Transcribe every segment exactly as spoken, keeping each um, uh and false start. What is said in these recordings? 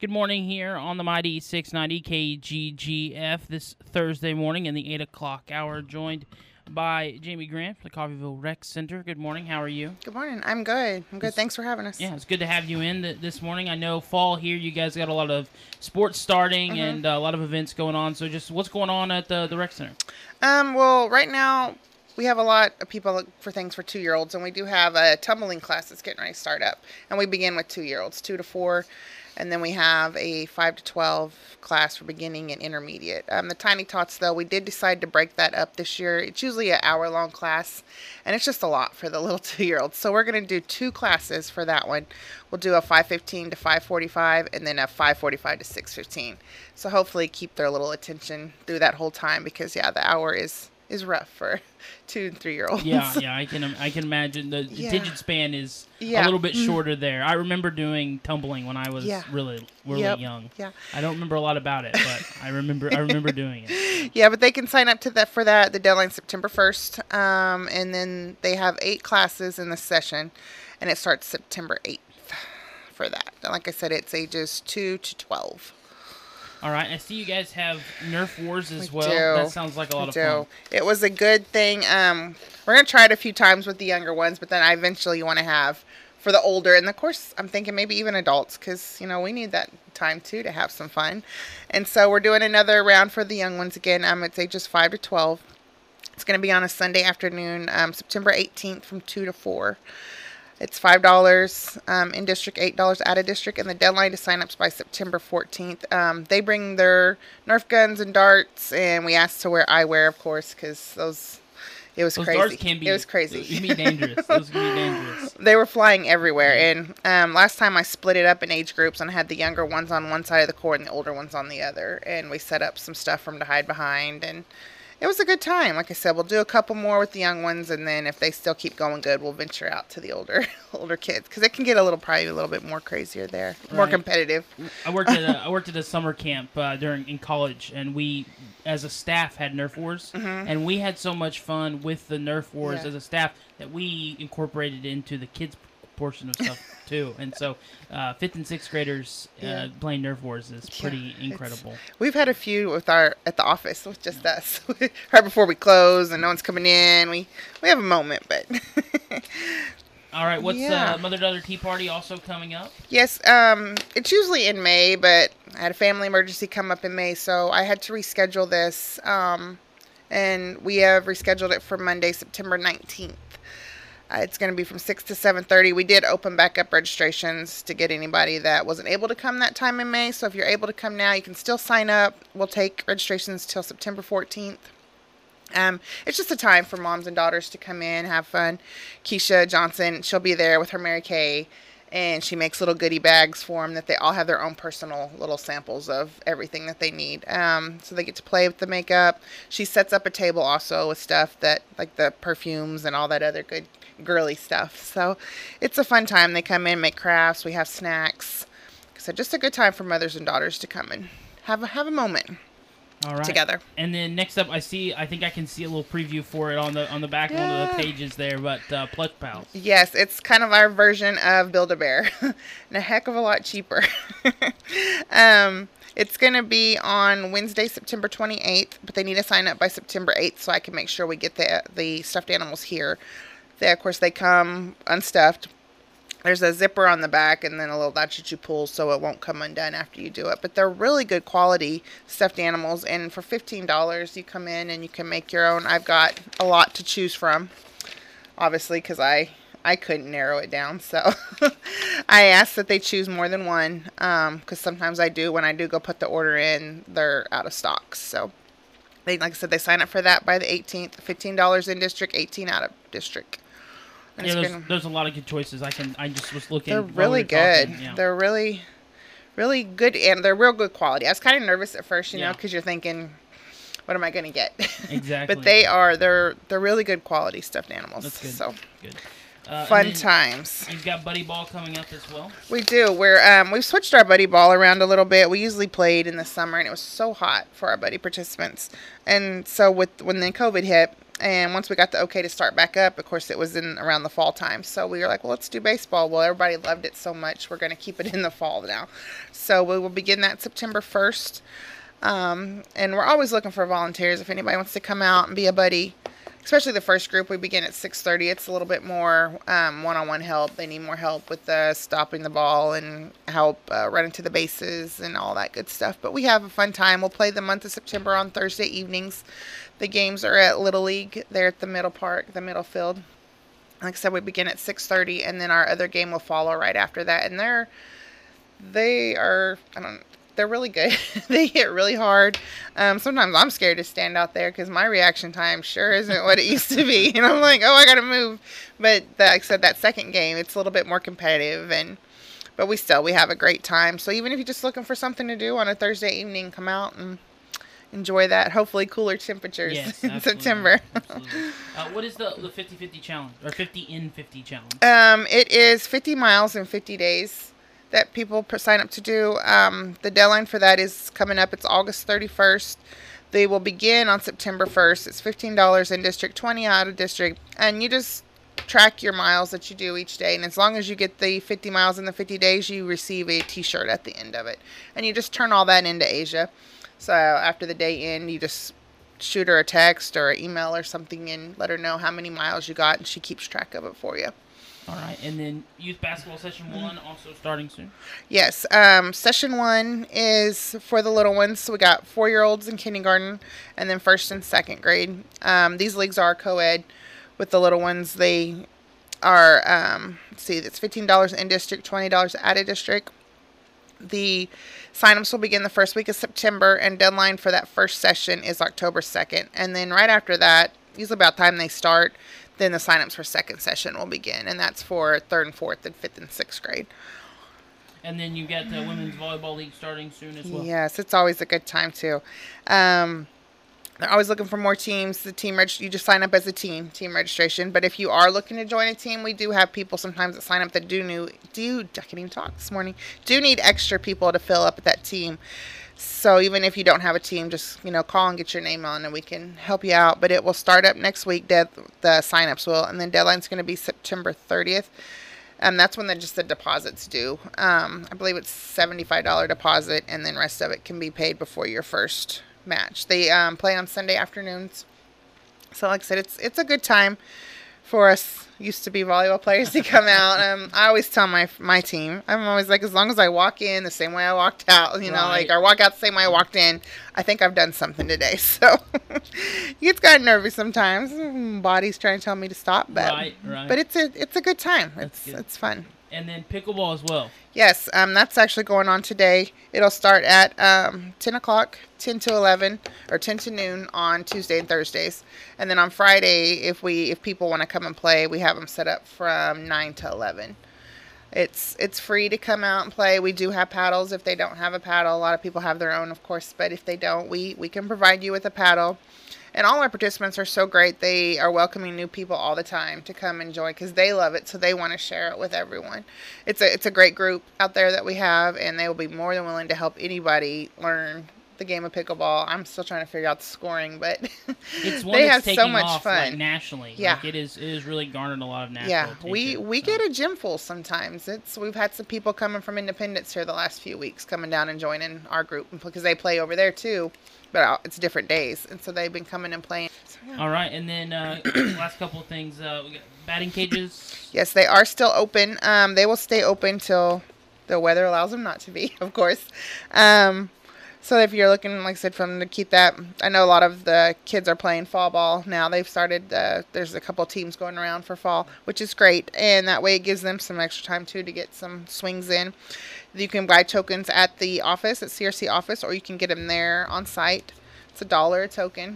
Good morning here on the Mighty six ninety K G G F this Thursday morning in the eight o'clock hour, joined by Jamie Grant from the Coffeyville Rec Center. Good morning. How are you? Good morning. I'm good. I'm good. It's, Thanks for having us. Yeah, it's good to have you in th- this morning. I know fall here, you guys got a lot of sports starting mm-hmm. and uh, a lot of events going on. So just what's going on at the, the Rec Center? Um, well, right now we have a lot of people look for things for two-year-olds, and we do have a tumbling class that's getting ready to start up. And we begin with two-year-olds, two to four. And then we have a five to twelve class for beginning and intermediate. Um, the Tiny Tots, though, we did decide to break that up this year. It's usually an hour-long class, and it's just a lot for the little two-year-olds. So we're going to do two classes for that one. We'll do a five fifteen to five forty-five, and then a five forty-five to six fifteen. So hopefully keep their little attention through that whole time because, yeah, the hour is... is rough for two and three year olds. Yeah, yeah, I can I can imagine the yeah. attention span is yeah. a little bit shorter there. I remember doing tumbling when I was yeah. really really yep. young. Yeah, I don't remember a lot about it, but I remember I remember doing it. Yeah, but they can sign up to that for that. The deadline's September first, um, and then they have eight classes in the session, and it starts September eighth for that. And like I said, it's ages two to twelve. All right, I see you guys have Nerf Wars as we well. Do. That sounds like a lot we of do. fun. It was a good thing. Um, we're going to try it a few times with the younger ones, but then I eventually want to have for the older. And, of course, I'm thinking maybe even adults because, you know, we need that time, too, to have some fun. And so we're doing another round for the young ones again. Um, it's ages five to twelve. It's going to be on a Sunday afternoon, um, September eighteenth from two to four. It's five dollars um, in district, eight dollars out of district, and the deadline to sign up is by September fourteenth. Um, they bring their Nerf guns and darts, and we asked to wear eyewear, of course, because those, it was those crazy. Darts can be, it was crazy. It can be dangerous. Those can be dangerous. They were flying everywhere, and um, last time I split it up in age groups, and I had the younger ones on one side of the court and the older ones on the other, and we set up some stuff for them to hide behind, and it was a good time. Like I said, we'll do a couple more with the young ones, and then if they still keep going good, we'll venture out to the older older kids because it can get a little probably a little bit more crazier there, right. More competitive. I worked at a, I worked at a summer camp uh, during in college, and we, as a staff, had Nerf Wars, mm-hmm. and we had so much fun with the Nerf Wars yeah. as a staff that we incorporated into the kids portion of stuff too. And so uh, fifth and sixth graders uh, yeah. playing Nerf Wars is pretty yeah, incredible. We've had a few with our at the office with just yeah. us right before we close and no one's coming in. We we have a moment, but all right, what's yeah. uh, Mother Daughter Tea Party also coming up? Yes, um, it's usually in May, but I had a family emergency come up in May, so I had to reschedule this, um, and we have rescheduled it for Monday, September nineteenth. Uh, it's going to be from six to seven thirty. We did open back up registrations to get anybody that wasn't able to come that time in May. So if you're able to come now, you can still sign up. We'll take registrations till September fourteenth. Um, it's just a time for moms and daughters to come in, have fun. Keisha Johnson, she'll be there with her Mary Kay, and she makes little goodie bags for them that they all have their own personal little samples of everything that they need. Um, so they get to play with the makeup. She sets up a table also with stuff that, like the perfumes and all that other good girly stuff. So it's a fun time. They come in, make crafts. We have snacks. So just a good time for mothers and daughters to come and have a, have a moment. All right. Together. And then next up, I see. I think I can see a little preview for it on the on the back yeah. of one of the pages there. But uh, Plush Pals. Yes, it's kind of our version of Build-A-Bear, and a heck of a lot cheaper. um, it's going to be on Wednesday, September twenty-eighth, but they need to sign up by September eighth so I can make sure we get the the stuffed animals here. They, of course, they come unstuffed. There's a zipper on the back and then a little latch that you pull so it won't come undone after you do it. But they're really good quality stuffed animals. And for fifteen dollars, you come in and you can make your own. I've got a lot to choose from, obviously, because I, I couldn't narrow it down. So I asked that they choose more than one because um, sometimes I do. When I do go put the order in, they're out of stock. So, they, like I said, they sign up for that by the eighteenth. fifteen dollars in district, eighteen dollars out of district. And yeah, there's, gonna, there's a lot of good choices. I can. I just was looking. They're really good. Yeah. They're really, really good, and they're real good quality. I was kind of nervous at first, you yeah. know, because you're thinking, what am I going to get? Exactly. But they are. They're they're really good quality stuffed animals. That's good. So good. Uh, Fun times. You've got buddy ball coming up as well. We do. We're um, we've switched our buddy ball around a little bit. We usually played in the summer, and it was so hot for our buddy participants. And so with when the COVID hit, and once we got the okay to start back up, of course it was in around the fall time. So we were like, well, let's do baseball. Well, everybody loved it so much, we're going to keep it in the fall now. So we will begin that September first. Um, and we're always looking for volunteers if anybody wants to come out and be a buddy. Especially the first group, we begin at six thirty. It's a little bit more um, one-on-one help. They need more help with uh, stopping the ball and help uh, running to the bases and all that good stuff. But we have a fun time. We'll play the month of September on Thursday evenings. The games are at Little League. They're at the middle park, the middle field. Like I said, we begin at six thirty, and then our other game will follow right after that. And they're, they are, I don't know. They're really good. They hit really hard. Um, sometimes I'm scared to stand out there because my reaction time sure isn't what it used to be. And I'm like, oh, I got to move. But the, like I said, that second game, it's a little bit more competitive. And but we still, we have a great time. So even if you're just looking for something to do on a Thursday evening, come out and enjoy that. Hopefully cooler temperatures yes, in September. Absolutely. Uh, what is the, the fifty fifty challenge? Or fifty in fifty challenge? Um, it is fifty miles in fifty days. That people sign up to do. Um, the deadline for that is coming up. It's August thirty-first. They will begin on September first. It's fifteen dollars in district, twenty dollars out of district. And you just track your miles that you do each day. And as long as you get the fifty miles in the fifty days, you receive a t-shirt at the end of it. And you just turn all that into Asia. So after the day end, you just shoot her a text or an email or something and let her know how many miles you got. And she keeps track of it for you. All right, and then youth basketball session one also starting soon? Yes, um, session one is for the little ones. So we got four-year-olds in kindergarten and then first and second grade. Um, these leagues are co-ed with the little ones. They are, um, let's see, it's fifteen dollars in district, twenty dollars out of district. The sign-ups will begin the first week of September, and deadline for that first session is October second. And then right after that, usually about the time they start, then the sign-ups for second session will begin, and that's for third and fourth and fifth and sixth grade. And then you got the women's volleyball league starting soon as well. Yes, it's always a good time too. Um, they're always looking for more teams. The team reg- you just sign up as a team, team registration. But if you are looking to join a team, we do have people sometimes that sign up that do new do I can't even talk this morning. Do need extra people to fill up that team. So even if you don't have a team, just, you know, call and get your name on and we can help you out. But it will start up next week, dead, the sign-ups will. And then deadline's going to be September thirtieth. And that's when the, just the deposits due. Um, I believe it's seventy-five dollars deposit, and then rest of it can be paid before your first match. They um, play on Sunday afternoons. So like I said, it's it's a good time for us used to be volleyball players to come out. Um, I always tell my my team, I'm always like, as long as I walk in the same way I walked out, you know, right. like I walk out the same way I walked in, I think I've done something today. So it's kind of nervous sometimes. Body's trying to tell me to stop, but right, right. but it's a it's a good time. That's It's good. it's fun. And then pickleball as well. Yes, um, that's actually going on today. It'll start at um, ten o'clock, ten to eleven, or ten to noon on Tuesday and Thursdays. And then on Friday, if we if people want to come and play, we have them set up from nine to eleven. It's it's free to come out and play. We do have paddles if they don't have a paddle. A lot of people have their own, of course, but if they don't, we, we can provide you with a paddle. And all our participants are so great. They are welcoming new people all the time to come and join because they love it, so they want to share it with everyone. It's a it's a great group out there that we have, and they will be more than willing to help anybody learn the game of pickleball. I'm still trying to figure out the scoring, but it's one they that's have taking so much off, fun like, nationally. Yeah, like, it is it is really garnered a lot of national yeah. attention. We we so. get a gym full sometimes. It's we've had some people coming from Independence here the last few weeks coming down and joining our group because they play over there too. But it's different days, and so they've been coming and playing. So, yeah. All right, and then uh, last couple of things. Uh, we got batting cages. Yes, they are still open. Um, they will stay open till the weather allows them not to be, of course. Um, so if you're looking, like I said, for them to keep that, I know a lot of the kids are playing fall ball now. They've started. Uh, there's a couple teams going around for fall, which is great, and that way it gives them some extra time too to get some swings in. You can buy tokens at the office, at C R C office, or you can get them there on site. It's a dollar a token.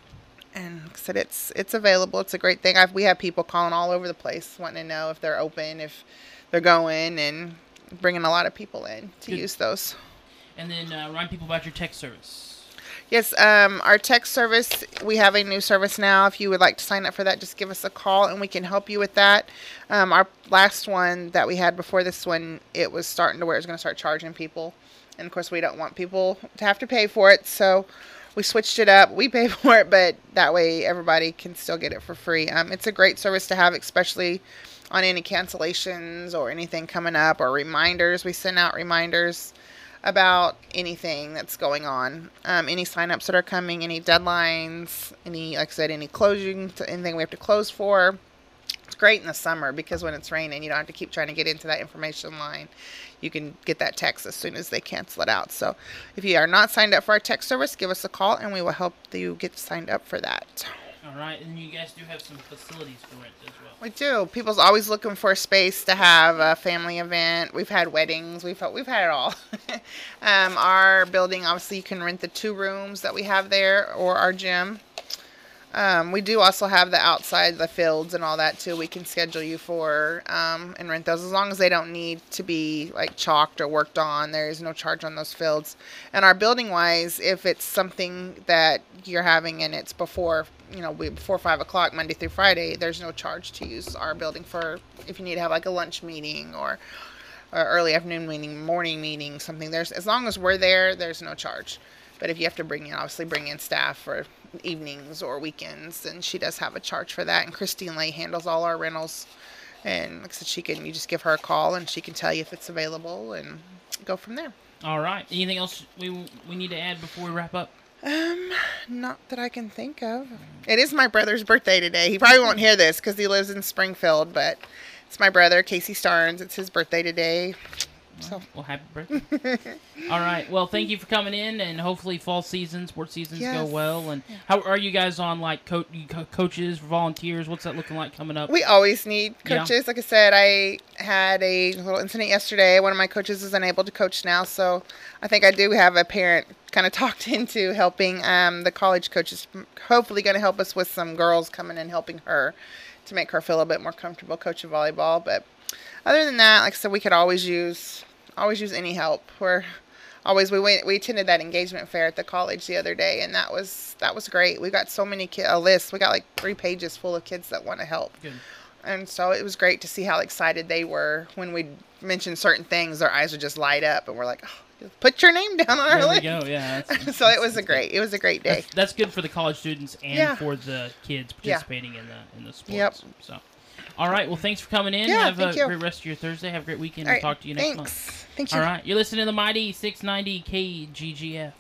And like I said, it's it's available. It's a great thing. I've, we have people calling all over the place wanting to know if they're open, if they're going, and bringing a lot of people in to Good. use those. And then uh, remind people about your text service. Yes, um, our text service, we have a new service now. If you would like to sign up for that, just give us a call and we can help you with that. Um, our last one that we had before this one, it was starting to where it was going to start charging people. And of course, we don't want people to have to pay for it. So we switched it up. We pay for it, but that way everybody can still get it for free. Um, it's a great service to have, especially on any cancellations or anything coming up or reminders. We send out reminders about anything that's going on, um, any signups that are coming, any deadlines, any, like I said, any closing, anything we have to close for. It's great in the summer because when it's raining, you don't have to keep trying to get into that information line. You can get that text as soon as they cancel it out. So if you are not signed up for our text service, give us a call and we will help you get signed up for that. All right, and you guys do have some facilities for rent as well. We do. People's always looking for a space to have a family event. We've had weddings. We've had, we've had it all. um, our building, obviously, you can rent the two rooms that we have there or our gym. Um, we do also have the outside, the fields and all that too. We can schedule you for um, and rent those as long as they don't need to be like chalked or worked on. There is no charge on those fields. And our building wise, if it's something that you're having and it's before, you know, we, before five o'clock Monday through Friday, there's no charge to use our building for if you need to have like a lunch meeting or, or early afternoon meeting, morning meeting, something. There's as long as we're there, there's no charge. But if you have to bring in, obviously bring in staff for evenings or weekends, then she does have a charge for that. And Christine Lay handles all our rentals. And like I said, she can, you just give her a call and she can tell you if it's available and go from there. All right. Anything else we we need to add before we wrap up? Um, not that I can think of. It is my brother's birthday today. He probably won't hear this because he lives in Springfield, but it's my brother, Casey Starnes. It's his birthday today. So. Well, happy birthday. All right. Well, thank you for coming in, and hopefully fall season, sports seasons yes. go well. And how are you guys on, like, co- co- coaches, volunteers? What's that looking like coming up? We always need coaches. Yeah. Like I said, I had a little incident yesterday. One of my coaches is unable to coach now, so I think I do have a parent kind of talked into helping. Um, the college coach is hopefully going to help us with some girls coming and helping her to make her feel a bit more comfortable coaching volleyball. But other than that, like I said, we could always use... always use any help. We're always we went we attended that engagement fair at the college the other day, and that was that was great. We got so many kids, a list. We got like three pages full of kids that want to help. Good. And so it was great to see how excited they were when we mentioned certain things. Their eyes would just light up, and we're like, oh, put your name down on our there list. There we go. Yeah. That's, that's, so it was a great. Good. It was a great day. That's, that's good for the college students and yeah. for the kids participating yeah. in the in the sports. Yep. So. All right. Well, thanks for coming in. Yeah, Have thank a you. great rest of your Thursday. Have a great weekend. All We'll right, talk to you next thanks. month. Thank you. All right. You're listening to the Mighty six ninety K G G F.